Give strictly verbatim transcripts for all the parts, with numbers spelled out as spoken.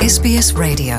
S B S Radio.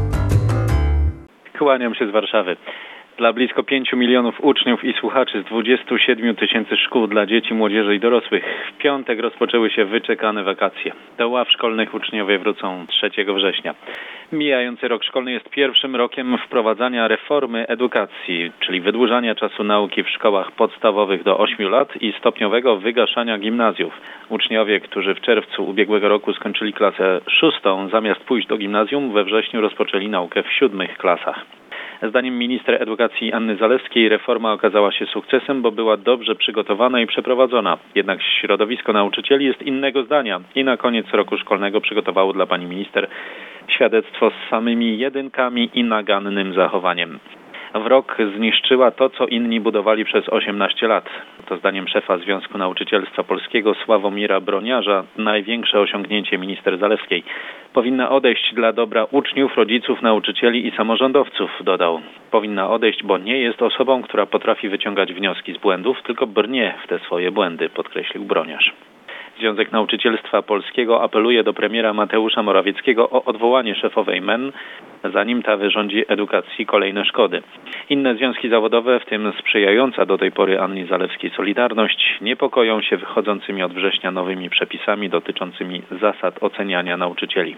Kłaniam się z Warszawy. Dla blisko pięciu milionów uczniów i słuchaczy z dwudziestu siedmiu tysięcy szkół dla dzieci, młodzieży i dorosłych w piątek rozpoczęły się wyczekane wakacje. Do ław szkolnych uczniowie wrócą trzeciego września. Mijający rok szkolny jest pierwszym rokiem wprowadzania reformy edukacji, czyli wydłużania czasu nauki w szkołach podstawowych do ośmiu lat i stopniowego wygaszania gimnazjów. Uczniowie, którzy w czerwcu ubiegłego roku skończyli klasę szóstą, zamiast pójść do gimnazjum, we wrześniu rozpoczęli naukę w siódmych klasach. Zdaniem minister edukacji Anny Zalewskiej reforma okazała się sukcesem, bo była dobrze przygotowana i przeprowadzona. Jednak środowisko nauczycieli jest innego zdania i na koniec roku szkolnego przygotowało dla pani minister świadectwo z samymi jedynkami i nagannym zachowaniem. W rok zniszczyła to, co inni budowali przez osiemnaście lat. To zdaniem szefa Związku Nauczycielstwa Polskiego Sławomira Broniarza największe osiągnięcie minister Zalewskiej. Powinna odejść dla dobra uczniów, rodziców, nauczycieli i samorządowców, dodał. Powinna odejść, bo nie jest osobą, która potrafi wyciągać wnioski z błędów, tylko brnie w te swoje błędy, podkreślił Broniarz. Związek Nauczycielstwa Polskiego apeluje do premiera Mateusza Morawieckiego o odwołanie szefowej M E N, zanim ta wyrządzi edukacji kolejne szkody. Inne związki zawodowe, w tym sprzyjająca do tej pory Annie Zalewskiej Solidarność, niepokoją się wychodzącymi od września nowymi przepisami dotyczącymi zasad oceniania nauczycieli.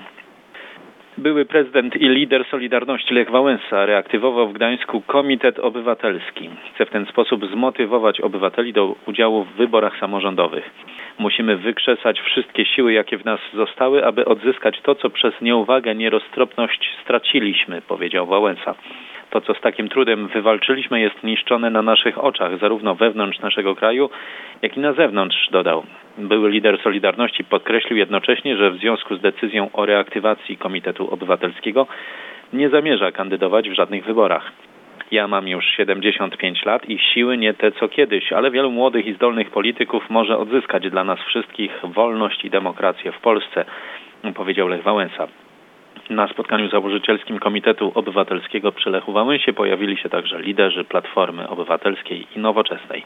Były prezydent i lider Solidarności Lech Wałęsa reaktywował w Gdańsku Komitet Obywatelski. Chce w ten sposób zmotywować obywateli do udziału w wyborach samorządowych. Musimy wykrzesać wszystkie siły, jakie w nas zostały, aby odzyskać to, co przez nieuwagę, nieroztropność straciliśmy, powiedział Wałęsa. To, co z takim trudem wywalczyliśmy, jest niszczone na naszych oczach, zarówno wewnątrz naszego kraju, jak i na zewnątrz, dodał. Były lider Solidarności podkreślił jednocześnie, że w związku z decyzją o reaktywacji Komitetu Obywatelskiego nie zamierza kandydować w żadnych wyborach. Ja mam już siedemdziesiąt pięć lat i siły nie te co kiedyś, ale wielu młodych i zdolnych polityków może odzyskać dla nas wszystkich wolność i demokrację w Polsce, powiedział Lech Wałęsa. Na spotkaniu założycielskim Komitetu Obywatelskiego przy Lechu Wałęsie pojawili się także liderzy Platformy Obywatelskiej i Nowoczesnej.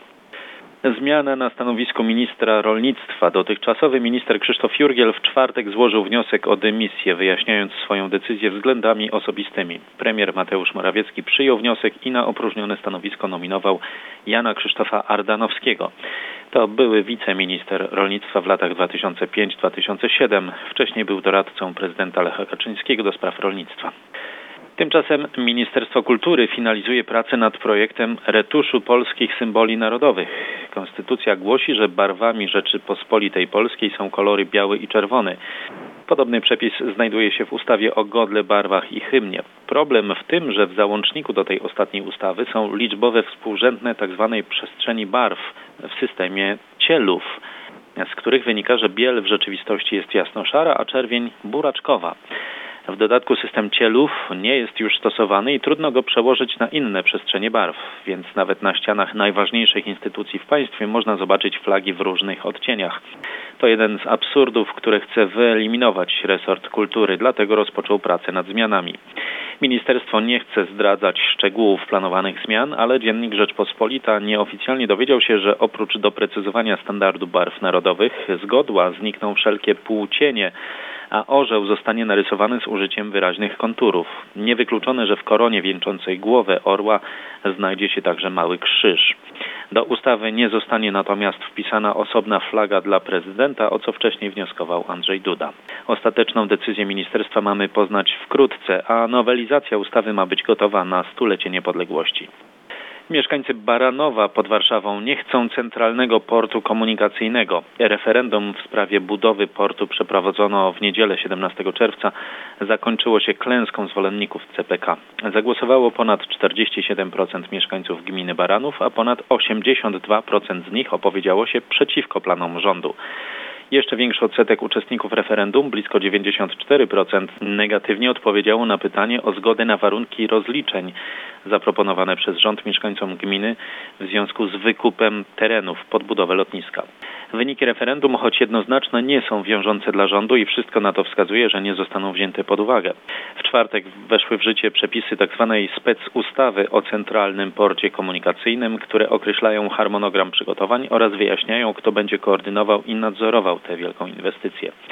Zmiana na stanowisku ministra rolnictwa. Dotychczasowy minister Krzysztof Jurgiel w czwartek złożył wniosek o dymisję, wyjaśniając swoją decyzję względami osobistymi. Premier Mateusz Morawiecki przyjął wniosek i na opróżnione stanowisko nominował Jana Krzysztofa Ardanowskiego. To były wiceminister rolnictwa w latach dwa tysiące piąty do dwa tysiące siódmego. Wcześniej był doradcą prezydenta Lecha Kaczyńskiego do spraw rolnictwa. Tymczasem Ministerstwo Kultury finalizuje pracę nad projektem retuszu polskich symboli narodowych. Konstytucja głosi, że barwami Rzeczypospolitej Polskiej są kolory biały i czerwony. Podobny przepis znajduje się w ustawie o godle, barwach i hymnie. Problem w tym, że w załączniku do tej ostatniej ustawy są liczbowe współrzędne tzw. przestrzeni barw w systemie cielów, z których wynika, że biel w rzeczywistości jest jasno-szara, a czerwień buraczkowa. W dodatku system cielów nie jest już stosowany i trudno go przełożyć na inne przestrzenie barw, więc nawet na ścianach najważniejszych instytucji w państwie można zobaczyć flagi w różnych odcieniach. To jeden z absurdów, które chce wyeliminować resort kultury, dlatego rozpoczął pracę nad zmianami. Ministerstwo nie chce zdradzać szczegółów planowanych zmian, ale dziennik Rzeczpospolita nieoficjalnie dowiedział się, że oprócz doprecyzowania standardu barw narodowych z godła znikną wszelkie półcienie, a orzeł zostanie narysowany z użyciem wyraźnych konturów. Niewykluczone, że w koronie wieńczącej głowę orła znajdzie się także mały krzyż. Do ustawy nie zostanie natomiast wpisana osobna flaga dla prezydenta, o co wcześniej wnioskował Andrzej Duda. Ostateczną decyzję ministerstwa mamy poznać wkrótce, a nowelizacja ustawy ma być gotowa na stulecie niepodległości. Mieszkańcy Baranowa pod Warszawą nie chcą centralnego portu komunikacyjnego. Referendum w sprawie budowy portu przeprowadzono w niedzielę siedemnastego czerwca. Zakończyło się klęską zwolenników C P K. Zagłosowało ponad czterdzieści siedem procent mieszkańców gminy Baranów, a ponad osiemdziesiąt dwa procent z nich opowiedziało się przeciwko planom rządu. Jeszcze większy odsetek uczestników referendum, blisko dziewięćdziesiąt cztery procent, negatywnie odpowiedziało na pytanie o zgodę na warunki rozliczeń zaproponowane przez rząd mieszkańcom gminy w związku z wykupem terenów pod budowę lotniska. Wyniki referendum, choć jednoznaczne, nie są wiążące dla rządu i wszystko na to wskazuje, że nie zostaną wzięte pod uwagę. W czwartek weszły w życie przepisy tzw. specustawy o Centralnym Porcie Komunikacyjnym, które określają harmonogram przygotowań oraz wyjaśniają, kto będzie koordynował i nadzorował tę wielką inwestycję.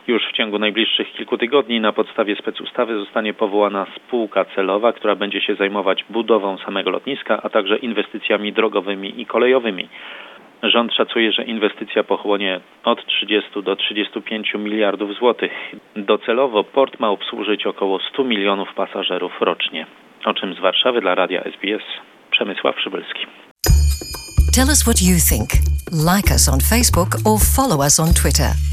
Już w ciągu najbliższych kilku tygodni na podstawie specustawy zostanie powołana spółka celowa, która będzie się zajmować budową samego lotniska, a także inwestycjami drogowymi i kolejowymi. Rząd szacuje, że inwestycja pochłonie od trzydziestu do trzydziestu pięciu miliardów złotych. Docelowo port ma obsłużyć około stu milionów pasażerów rocznie. O czym z Warszawy dla Radia S B S Przemysław Przybylski. Tell us what you think. Like us on Facebook or follow us on Twitter.